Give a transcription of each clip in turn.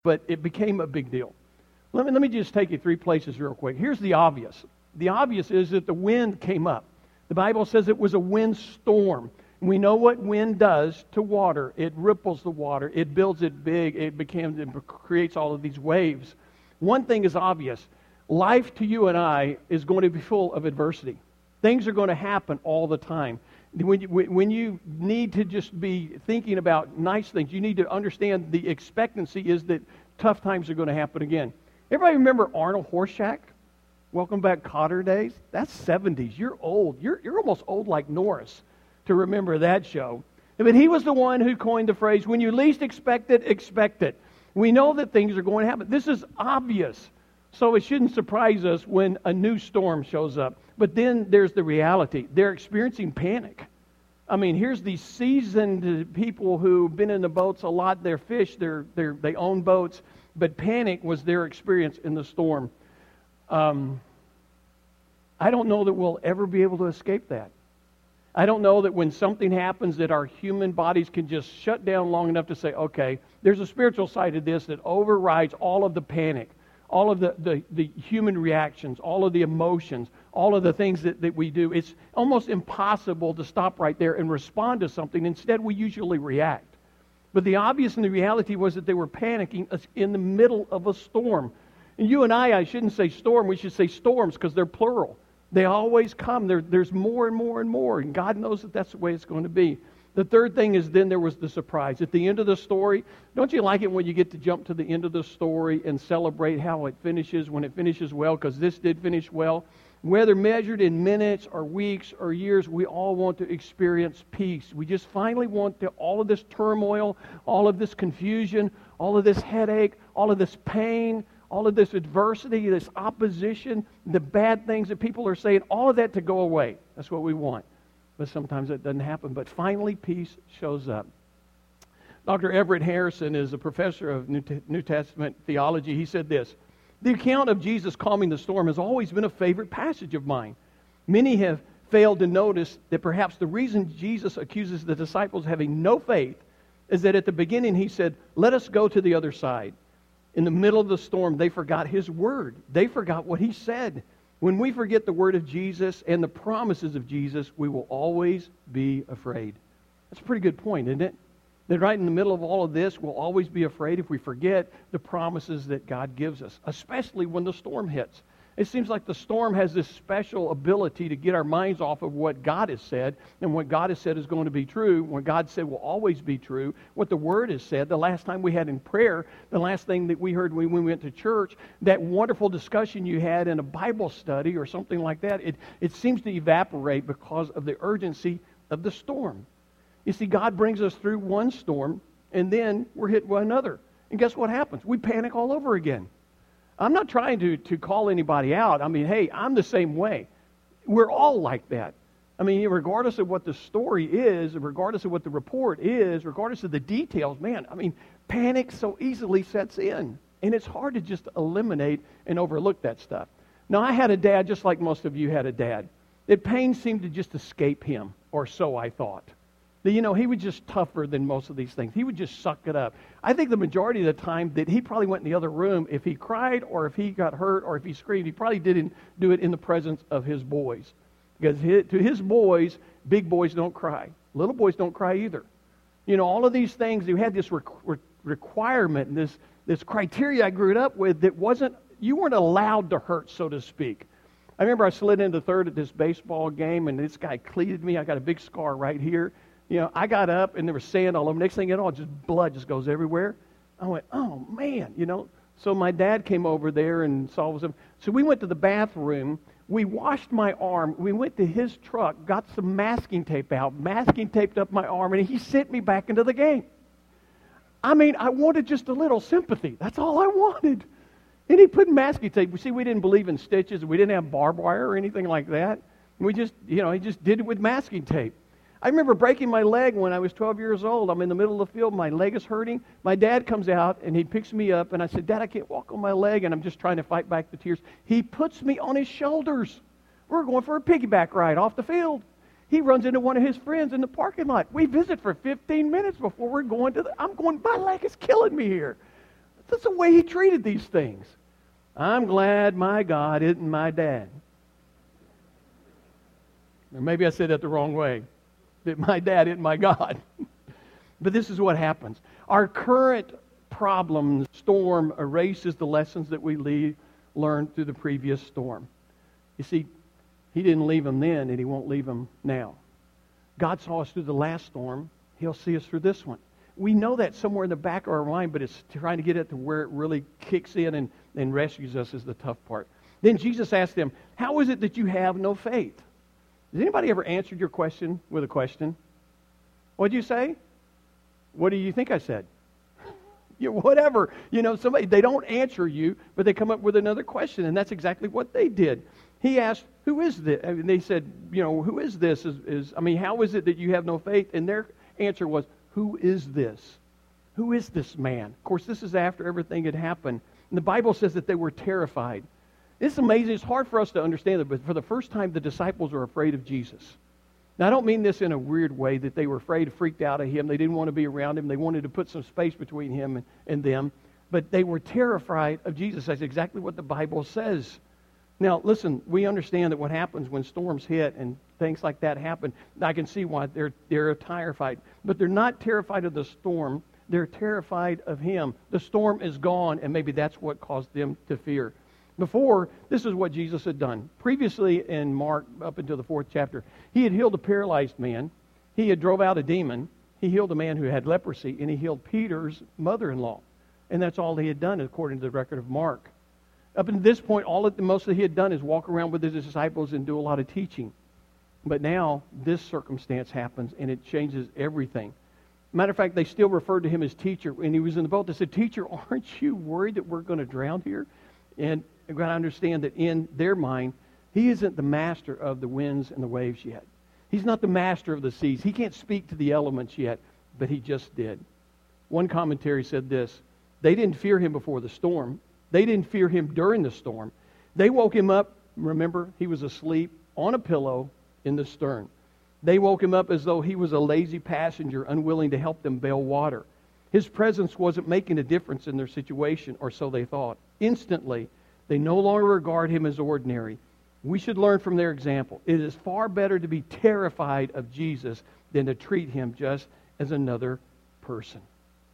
but it became a big deal. Let me just take you 3 places real quick. Here's the obvious. The obvious is that the wind came up. The Bible says it was a windstorm. We know what wind does to water. It ripples the water. It builds it big. It creates all of these waves. One thing is obvious. Life to you and I is going to be full of adversity. Things are going to happen all the time. When you need to just be thinking about nice things, you need to understand the expectancy is that tough times are going to happen again. Everybody remember Arnold Horshack? Welcome Back, Kotter days? That's 70s. You're old. You're almost old like Norris to remember that show. But he was the one who coined the phrase, when you least expect it, expect it. We know that things are going to happen. This is obvious. So it shouldn't surprise us when a new storm shows up. But then there's the reality. They're experiencing panic. I mean, here's these seasoned people who've been in the boats a lot. They're fish. They own boats. But panic was their experience in the storm. I don't know that we'll ever be able to escape that. I don't know that when something happens that our human bodies can just shut down long enough to say, okay, there's a spiritual side of this that overrides all of the panic, all of the human reactions, all of the emotions, all of the things that we do. It's almost impossible to stop right there and respond to something. Instead, we usually react. But the obvious and the reality was that they were panicking in the middle of a storm. And you and I shouldn't say storm, we should say storms because they're plural. They always come. There's more and more and more, and God knows that that's the way it's going to be. The third thing is then there was the surprise. At the end of the story, don't you like it when you get to jump to the end of the story and celebrate how it finishes, when it finishes well, because this did finish well? Whether measured in minutes or weeks or years, we all want to experience peace. We just finally want all of this turmoil, all of this confusion, all of this headache, all of this pain, all of this adversity, this opposition, the bad things that people are saying, all of that to go away. That's what we want. But sometimes that doesn't happen. But finally, peace shows up. Dr. Everett Harrison is a professor of New Testament theology. He said this, the account of Jesus calming the storm has always been a favorite passage of mine. Many have failed to notice that perhaps the reason Jesus accuses the disciples of having no faith is that at the beginning he said, let us go to the other side. In the middle of the storm, they forgot His word. They forgot what He said. When we forget the word of Jesus and the promises of Jesus, we will always be afraid. That's a pretty good point, isn't it? That right in the middle of all of this, we'll always be afraid if we forget the promises that God gives us, especially when the storm hits. It seems like the storm has this special ability to get our minds off of what God has said, and what God has said is going to be true, what God said will always be true, what the Word has said. The last time we had in prayer, the last thing that we heard when we went to church, that wonderful discussion you had in a Bible study or something like that, it seems to evaporate because of the urgency of the storm. You see, God brings us through one storm, and then we're hit by another. And guess what happens? We panic all over again. I'm not trying to call anybody out. I mean, hey, I'm the same way. We're all like that. I mean, regardless of what the story is, regardless of what the report is, regardless of the details, man, I mean, panic so easily sets in. And it's hard to just eliminate and overlook that stuff. Now, I had a dad, just like most of you had a dad, that pain seemed to just escape him, or so I thought. You know, he was just tougher than most of these things. He would just suck it up. I think the majority of the time that he probably went in the other room, if he cried or if he got hurt or if he screamed, he probably didn't do it in the presence of his boys. Because to his boys, big boys don't cry. Little boys don't cry either. You know, all of these things, you had this requirement and this criteria I grew up with that you weren't allowed to hurt, so to speak. I remember I slid into third at this baseball game and this guy cleated me. I got a big scar right here. You know, I got up and there was sand all over. Next thing you know, just blood just goes everywhere. I went, oh man, you know. So my dad came over there and saw something. So we went to the bathroom. We washed my arm. We went to his truck, got some masking tape out, masking taped up my arm, and he sent me back into the game. I mean, I wanted just a little sympathy. That's all I wanted. And he put masking tape. You see, we didn't believe in stitches. We didn't have barbed wire or anything like that. We just, you know, he just did it with masking tape. I remember breaking my leg when I was 12 years old. I'm in the middle of the field. My leg is hurting. My dad comes out, and he picks me up, and I said, Dad, I can't walk on my leg, and I'm just trying to fight back the tears. He puts me on his shoulders. We're going for a piggyback ride off the field. He runs into one of his friends in the parking lot. We visit for 15 minutes before we're going I'm going, my leg is killing me here. That's the way he treated these things. I'm glad my God isn't my dad. Or maybe I said that the wrong way. That my dad isn't my God. But this is what happens. Our current problem, storm, erases the lessons that we learned through the previous storm. You see, he didn't leave them then, and he won't leave them now. God saw us through the last storm. He'll see us through this one. We know that somewhere in the back of our mind, but it's trying to get it to where it really kicks in and rescues us is the tough part. Then Jesus asked them, how is it that you have no faith? Has anybody ever answered your question with a question? What'd you say? What do you think I said? Whatever. Somebody, they don't answer you, but they come up with another question, and that's exactly what they did. He asked, who is this? And they said, who is this? How is it that you have no faith? And their answer was, who is this? Who is this man? Of course, this is after everything had happened. And the Bible says that they were terrified. It's amazing. It's hard for us to understand it, but for the first time, the disciples are afraid of Jesus. Now, I don't mean this in a weird way, that they were afraid, freaked out of him. They didn't want to be around him. They wanted to put some space between him and them. But they were terrified of Jesus. That's exactly what the Bible says. Now, listen, we understand that what happens when storms hit and things like that happen, I can see why they're terrified. But they're not terrified of the storm. They're terrified of him. The storm is gone, and maybe that's what caused them to fear. Before, this is what Jesus had done. Previously in Mark, up until the 4th chapter, he had healed a paralyzed man. He had drove out a demon. He healed a man who had leprosy, and he healed Peter's mother-in-law. And that's all he had done, according to the record of Mark. Up until this point, most that he had done is walk around with his disciples and do a lot of teaching. But now, this circumstance happens, and it changes everything. Matter of fact, they still referred to him as teacher. When he was in the boat, they said, "Teacher, aren't you worried that we're going to drown here?" And you've got to understand that in their mind, he isn't the master of the winds and the waves yet. He's not the master of the seas. He can't speak to the elements yet, but he just did. One commentary said this: they didn't fear him before the storm. They didn't fear him during the storm. They woke him up. Remember, he was asleep on a pillow in the stern. They woke him up as though he was a lazy passenger, unwilling to help them bail water. His presence wasn't making a difference in their situation, or so they thought. Instantly, they no longer regard him as ordinary. We should learn from their example. It is far better to be terrified of Jesus than to treat him just as another person.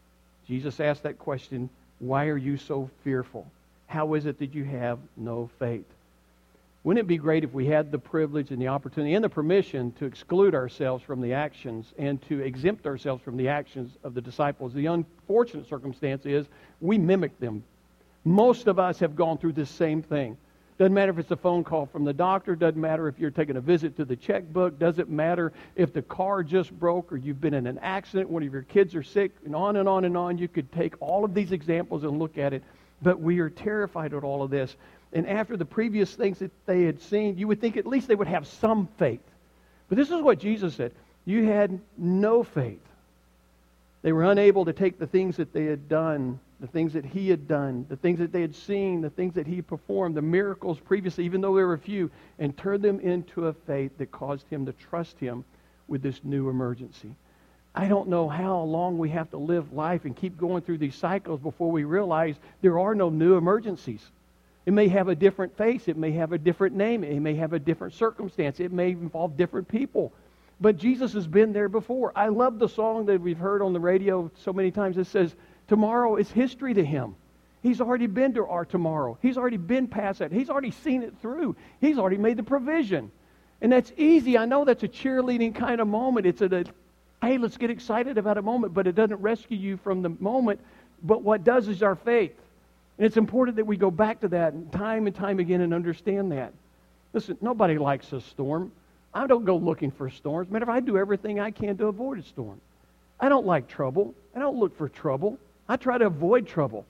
Jesus asked that question, why are you so fearful? How is it that you have no faith? Wouldn't it be great if we had the privilege and the opportunity and the permission to exclude ourselves from the actions and to exempt ourselves from the actions of the disciples? The unfortunate circumstance is we mimic them. Most of us have gone through this same thing. Doesn't matter if it's a phone call from the doctor. Doesn't matter if you're taking a visit to the checkbook. Doesn't matter if the car just broke or you've been in an accident, one of your kids are sick, and on and on and on. You could take all of these examples and look at it. But we are terrified of all of this. And after the previous things that they had seen, you would think at least they would have some faith. But this is what Jesus said. You had no faith. They were unable to take the things that they had done, the things that he had done, the things that they had seen, the things that he performed, the miracles previously, even though there were few, and turn them into a faith that caused him to trust him with this new emergency. I don't know how long we have to live life and keep going through these cycles before we realize there are no new emergencies. It may have a different face. It may have a different name. It may have a different circumstance. It may involve different people. But Jesus has been there before. I love the song that we've heard on the radio so many times. It says, tomorrow is history to him. He's already been to our tomorrow. He's already been past that. He's already seen it through. He's already made the provision. And that's easy. I know that's a cheerleading kind of moment. It's hey, let's get excited about a moment, but it doesn't rescue you from the moment. But what does is our faith. And it's important that we go back to that and time again and understand that. Listen, nobody likes a storm. I don't go looking for storms. Matter of fact, I do everything I can to avoid a storm. I don't like trouble. I don't look for trouble. I try to avoid trouble.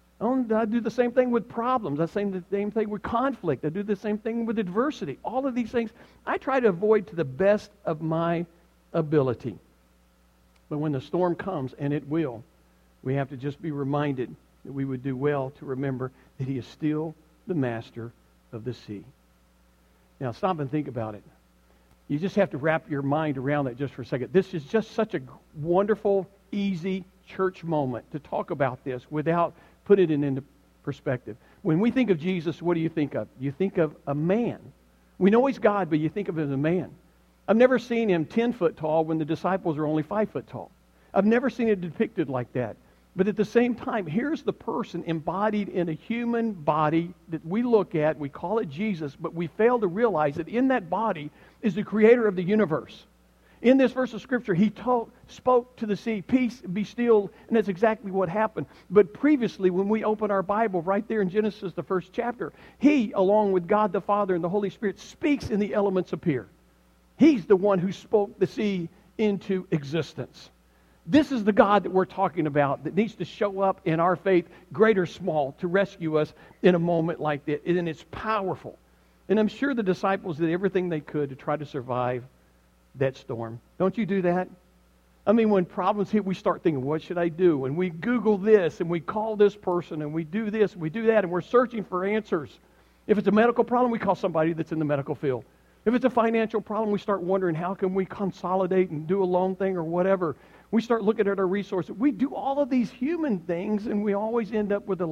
I do the same thing with problems. I say the same thing with conflict. I do the same thing with adversity. All of these things I try to avoid to the best of my ability. But when the storm comes, and it will, we have to just be reminded that we would do well to remember that he is still the master of the sea. Now, stop and think about it. You just have to wrap your mind around that just for a second. This is just such a wonderful, easy church moment to talk about this without put it into perspective. When we think of Jesus, what do you think of? You think of a man. We know he's God, but you think of him as a man. I've never seen him 10 foot tall when the disciples are only 5 foot tall. I've never seen it depicted like that. But at the same time, here's the person embodied in a human body that we look at, we call it Jesus, but we fail to realize that in that body is the creator of the universe. In this verse of Scripture, he spoke to the sea, peace, be still, and that's exactly what happened. But previously, when we open our Bible, right there in Genesis, the first chapter, he, along with God the Father and the Holy Spirit, speaks and the elements appear. He's the one who spoke the sea into existence. This is the God that we're talking about that needs to show up in our faith, great or small, to rescue us in a moment like that. And it's powerful. And I'm sure the disciples did everything they could to try to survive that storm. Don't you do that? I mean, when problems hit, we start thinking, what should I do? And we Google this, and we call this person, and we do this, and we do that, and we're searching for answers. If it's a medical problem, we call somebody that's in the medical field. If it's a financial problem, we start wondering, how can we consolidate and do a loan thing or whatever? We start looking at our resources. We do all of these human things, and we always end up with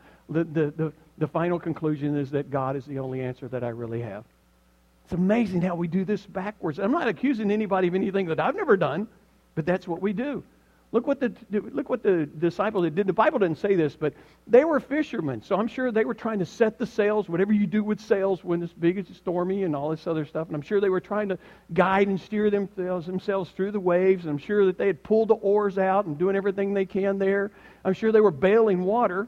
the final conclusion is that God is the only answer that I really have. It's amazing how we do this backwards. I'm not accusing anybody of anything that I've never done, but that's what we do. Look what the disciples did. The Bible didn't say this, but they were fishermen. So I'm sure they were trying to set the sails, whatever you do with sails when it's big, it's stormy, and all this other stuff. And I'm sure they were trying to guide and steer themselves through the waves. And I'm sure that they had pulled the oars out and doing everything they can there. I'm sure they were bailing water.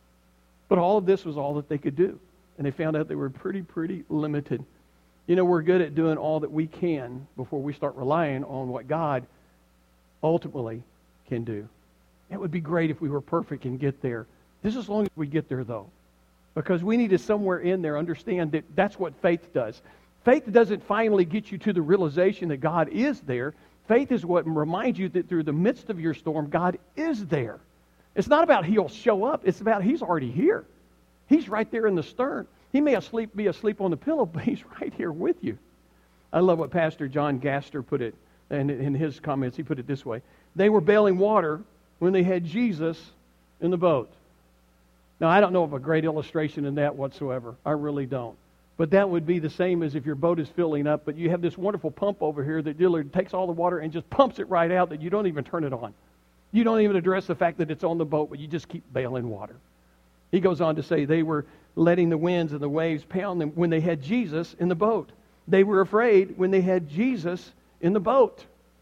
But all of this was all that they could do. And they found out they were pretty limited. You know, we're good at doing all that we can before we start relying on what God ultimately can do. It would be great if we were perfect and get there. Just as long as we get there, though. Because we need to somewhere in there understand that that's what faith does. Faith doesn't finally get you to the realization that God is there. Faith is what reminds you that through the midst of your storm, God is there. It's not about He'll show up. It's about He's already here. He's right there in the stern. He may be asleep on the pillow, but He's right here with you. I love what Pastor John Gaster put it, and in his comments, he put it this way. They were bailing water when they had Jesus in the boat. Now, I don't know of a great illustration in that whatsoever. I really don't. But that would be the same as if your boat is filling up, but you have this wonderful pump over here that takes all the water and just pumps it right out that you don't even turn it on. You don't even address the fact that it's on the boat, but you just keep bailing water. He goes on to say they were letting the winds and the waves pound them when they had Jesus in the boat. They were afraid when they had Jesus in the boat.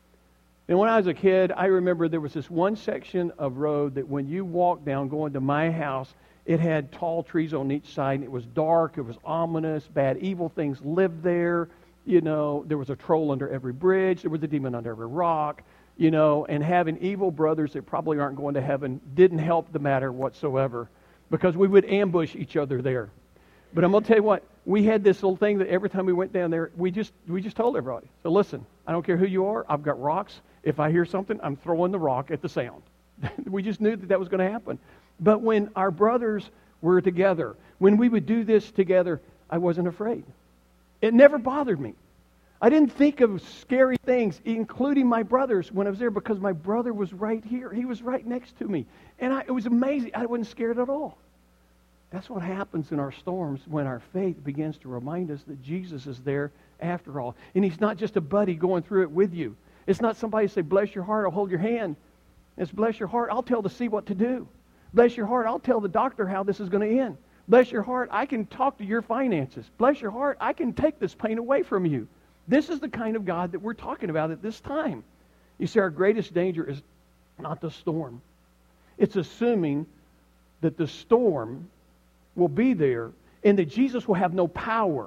And when I was a kid, I remember there was this one section of road that when you walked down going to my house, it had tall trees on each side, and it was dark, it was ominous, bad, evil things lived there. You know, there was a troll under every bridge, there was a demon under every rock, you know, and having evil brothers that probably aren't going to heaven didn't help the matter whatsoever, because we would ambush each other there. But I'm going to tell you what, we had this little thing that every time we went down there, we just told everybody, so listen, I don't care who you are, I've got rocks. If I hear something, I'm throwing the rock at the sound. We just knew that was going to happen. But when our brothers were together, when we would do this together, I wasn't afraid. It never bothered me. I didn't think of scary things, including my brothers, when I was there, because my brother was right here. He was right next to me. And it was amazing. I wasn't scared at all. That's what happens in our storms when our faith begins to remind us that Jesus is there after all. And He's not just a buddy going through it with you. It's not somebody say, bless your heart, I'll hold your hand. It's bless your heart, I'll tell the sea what to do. Bless your heart, I'll tell the doctor how this is going to end. Bless your heart, I can talk to your finances. Bless your heart, I can take this pain away from you. This is the kind of God that we're talking about at this time. You see, our greatest danger is not the storm. It's assuming that the storm will be there and that Jesus will have no power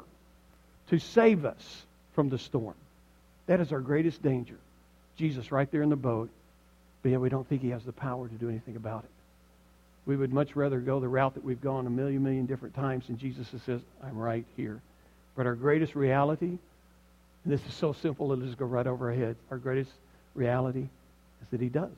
to save us from the storm. That is our greatest danger. Jesus right there in the boat, but yet we don't think He has the power to do anything about it. We would much rather go the route that we've gone a million different times, and Jesus says, I'm right here. But our greatest reality, and this is so simple, it'll just go right over our heads. Our greatest reality is that He does.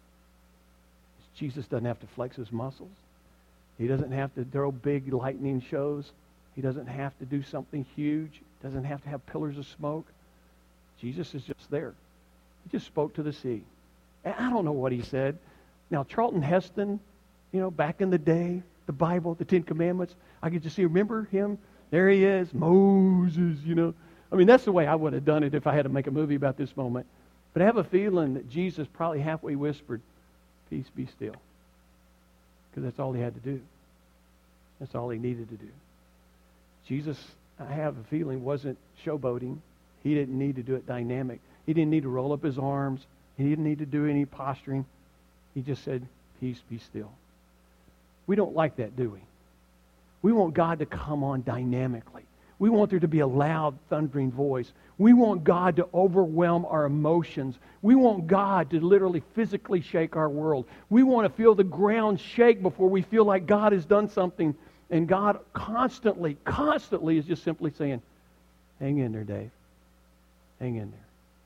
Jesus doesn't have to flex His muscles. He doesn't have to throw big lightning shows. He doesn't have to do something huge. Doesn't have to have pillars of smoke. Jesus is just there. He just spoke to the sea. And I don't know what He said. Now, Charlton Heston, back in the day, the Bible, the Ten Commandments. I could just see, remember him? There he is, Moses, I mean, that's the way I would have done it if I had to make a movie about this moment. But I have a feeling that Jesus probably halfway whispered, "Peace, be still." Because that's all he had to do. That's all he needed to do. Jesus, I have a feeling, wasn't showboating. He didn't need to do it dynamic. He didn't need to roll up his arms. He didn't need to do any posturing. He just said, "Peace, be still." We don't like that, do we? We want God to come on dynamically. We want there to be a loud, thundering voice. We want God to overwhelm our emotions. We want God to literally physically shake our world. We want to feel the ground shake before we feel like God has done something. And God constantly is just simply saying, "Hang in there, Dave. Hang in there."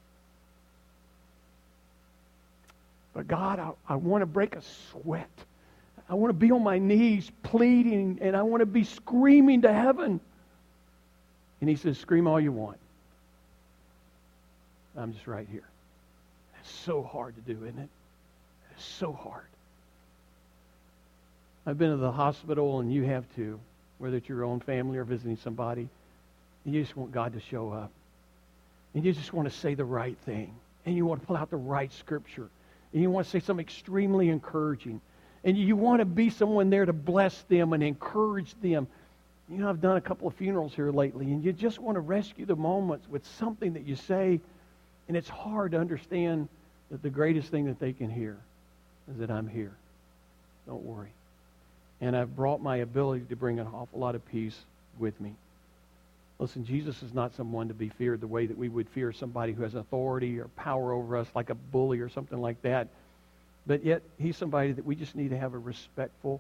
But God, I want to break a sweat. I want to be on my knees pleading, and I want to be screaming to heaven. And he says, "Scream all you want. I'm just right here." It's so hard to do, isn't it? It's so hard. I've been to the hospital, and you have too, whether it's your own family or visiting somebody. And you just want God to show up. And you just want to say the right thing. And you want to pull out the right scripture. And you want to say something extremely encouraging. And you want to be someone there to bless them and encourage them. I've done a couple of funerals here lately, and you just want to rescue the moments with something that you say, and it's hard to understand that the greatest thing that they can hear is that I'm here. Don't worry. And I've brought my ability to bring an awful lot of peace with me. Listen, Jesus is not someone to be feared the way that we would fear somebody who has authority or power over us, like a bully or something like that. But yet, he's somebody that we just need to have a respectful,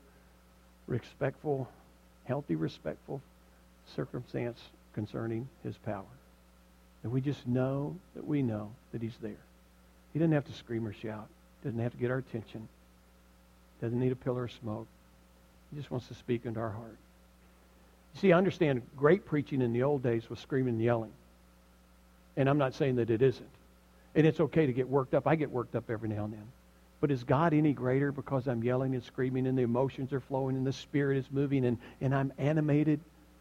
healthy, respectful circumstance concerning his power. And we just know that we know that he's there. He doesn't have to scream or shout. Doesn't have to get our attention. Doesn't need a pillar of smoke. He just wants to speak into our heart. You see, I understand great preaching in the old days was screaming and yelling. And I'm not saying that it isn't. And it's okay to get worked up. I get worked up every now and then. But is God any greater because I'm yelling and screaming and the emotions are flowing and the Spirit is moving and I'm animated?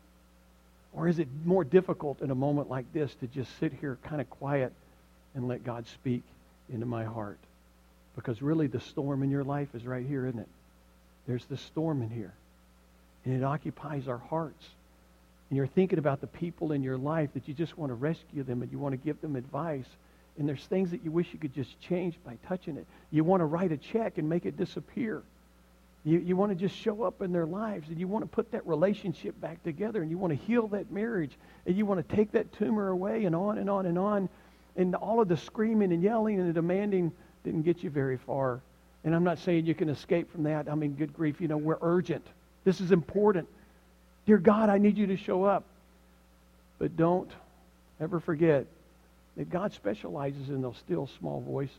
Or is it more difficult in a moment like this to just sit here kind of quiet and let God speak into my heart? Because really the storm in your life is right here, isn't it? There's the storm in here. And it occupies our hearts. And you're thinking about the people in your life that you just want to rescue them and you want to give them advice. And there's things that you wish you could just change by touching it. You want to write a check and make it disappear. You want to just show up in their lives, and you want to put that relationship back together, and you want to heal that marriage, and you want to take that tumor away, and on and on and on. And all of the screaming and yelling and the demanding didn't get you very far. And I'm not saying you can escape from that. I mean, good grief, we're urgent. This is important. Dear God, I need you to show up. But don't ever forget that God specializes in those still small voices.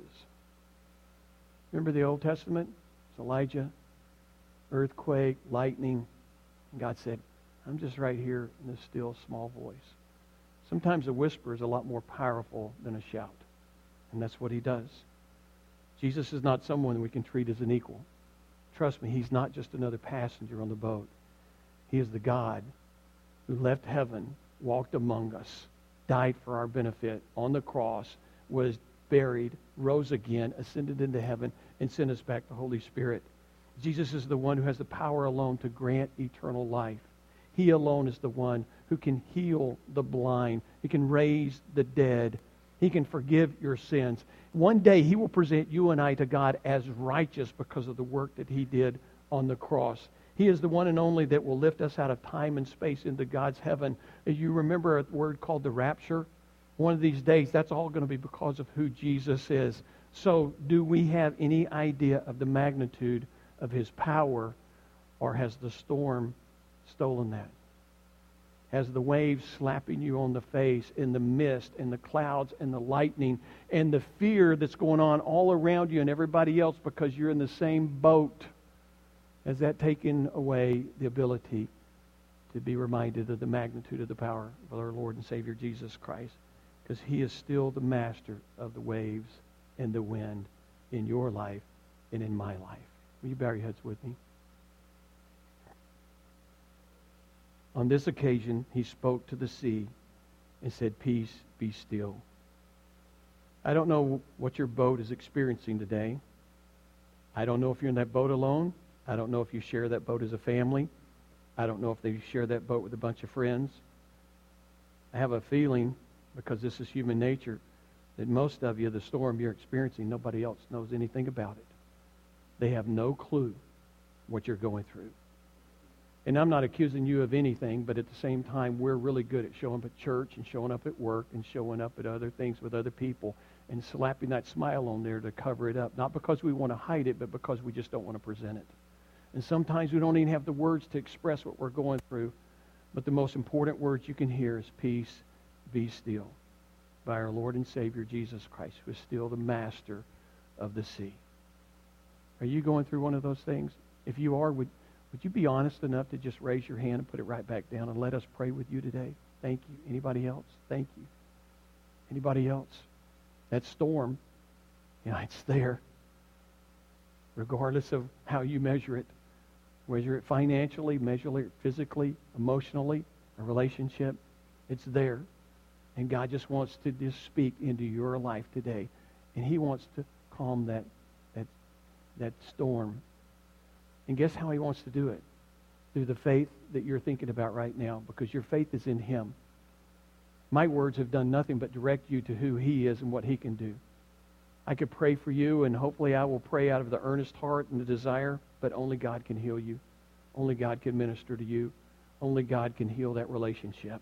Remember the Old Testament? It's Elijah, earthquake, lightning. And God said, "I'm just right here in this still small voice." Sometimes a whisper is a lot more powerful than a shout. And that's what he does. Jesus is not someone we can treat as an equal. Trust me, he's not just another passenger on the boat. He is the God who left heaven, walked among us, died for our benefit on the cross, was buried, rose again, ascended into heaven, and sent us back the Holy Spirit. Jesus is the one who has the power alone to grant eternal life. He alone is the one who can heal the blind. He can raise the dead. He can forgive your sins. One day he will present you and I to God as righteous because of the work that he did on the cross. He is the one and only that will lift us out of time and space into God's heaven. As you remember a word called the rapture? One of these days, that's all going to be because of who Jesus is. So, do we have any idea of the magnitude of his power, or has the storm stolen that? Has the waves slapping you on the face, in the mist, and the clouds, and the lightning, and the fear that's going on all around you and everybody else because you're in the same boat, has that taken away the ability to be reminded of the magnitude of the power of our Lord and Savior Jesus Christ? Because he is still the master of the waves and the wind in your life and in my life. Will you bow your heads with me? On this occasion, he spoke to the sea and said, "Peace, be still." I don't know what your boat is experiencing today. I don't know if you're in that boat alone. I don't know if you share that boat as a family. I don't know if you share that boat with a bunch of friends. I have a feeling, because this is human nature, that most of you, the storm you're experiencing, nobody else knows anything about it. They have no clue what you're going through. And I'm not accusing you of anything, but at the same time, we're really good at showing up at church and showing up at work and showing up at other things with other people and slapping that smile on there to cover it up. Not because we want to hide it, but because we just don't want to present it. And sometimes we don't even have the words to express what we're going through. But the most important words you can hear is peace, be still, by our Lord and Savior Jesus Christ, who is still the master of the sea. Are you going through one of those things? If you are, would you be honest enough to just raise your hand and put it right back down and let us pray with you today? Thank you. Anybody else? Thank you. Anybody else? That storm, it's there. Regardless of how you measure it financially, measure it physically, emotionally, a relationship, it's there. And God just wants to just speak into your life today. And He wants to calm that storm. And guess how He wants to do it? Through the faith that you're thinking about right now, because your faith is in Him. My words have done nothing but direct you to who He is and what He can do. I could pray for you, and hopefully I will pray out of the earnest heart and the desire, but only God can heal you. Only God can minister to you. Only God can heal that relationship.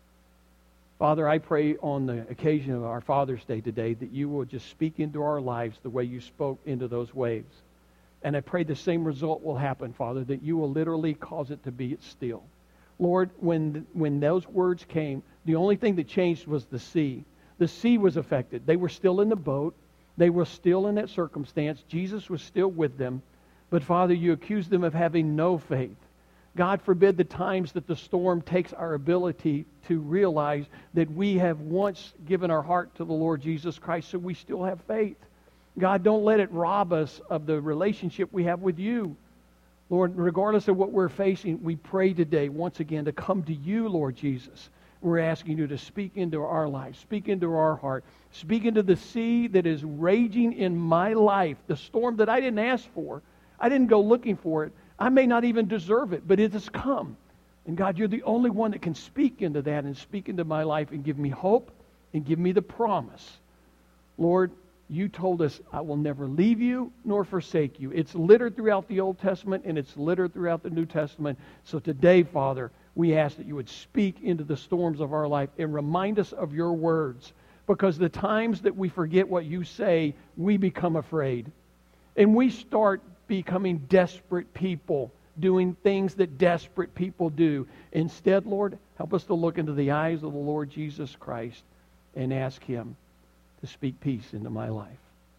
Father, I pray on the occasion of our Father's Day today that you will just speak into our lives the way you spoke into those waves. And I pray the same result will happen, Father, that you will literally cause it to be still. Lord, when those words came, the only thing that changed was the sea. The sea was affected. They were still in the boat. They were still in that circumstance. Jesus was still with them. But Father, you accused them of having no faith. God forbid the times that the storm takes our ability to realize that we have once given our heart to the Lord Jesus Christ, so we still have faith. God, don't let it rob us of the relationship we have with you. Lord, regardless of what we're facing, we pray today once again to come to you, Lord Jesus. We're asking you to speak into our lives, speak into our heart, speak into the sea that is raging in my life, the storm that I didn't ask for. I didn't go looking for it. I may not even deserve it, but it has come. And God, you're the only one that can speak into that and speak into my life and give me hope and give me the promise. Lord, you told us, I will never leave you nor forsake you. It's littered throughout the Old Testament and it's littered throughout the New Testament. So today, Father, we ask that you would speak into the storms of our life and remind us of your words. Because the times that we forget what you say, we become afraid. And we start becoming desperate people, doing things that desperate people do. Instead, Lord, help us to look into the eyes of the Lord Jesus Christ and ask Him to speak peace into my life.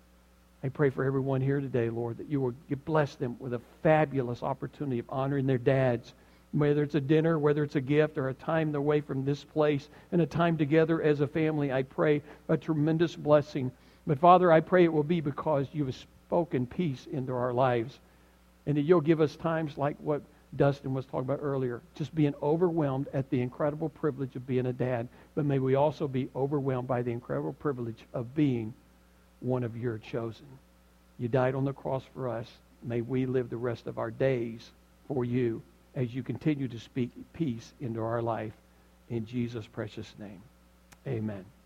I pray for everyone here today, Lord, that you will bless them with a fabulous opportunity of honoring their dads, whether it's a dinner, whether it's a gift, or a time away from this place, and a time together as a family. I pray a tremendous blessing. But Father, I pray it will be because you have spoken peace into our lives, and that you'll give us times like what Dustin was talking about earlier, just being overwhelmed at the incredible privilege of being a dad, but may we also be overwhelmed by the incredible privilege of being one of your chosen. You died on the cross for us. May we live the rest of our days for you as you continue to speak peace into our life. In Jesus' precious name, amen.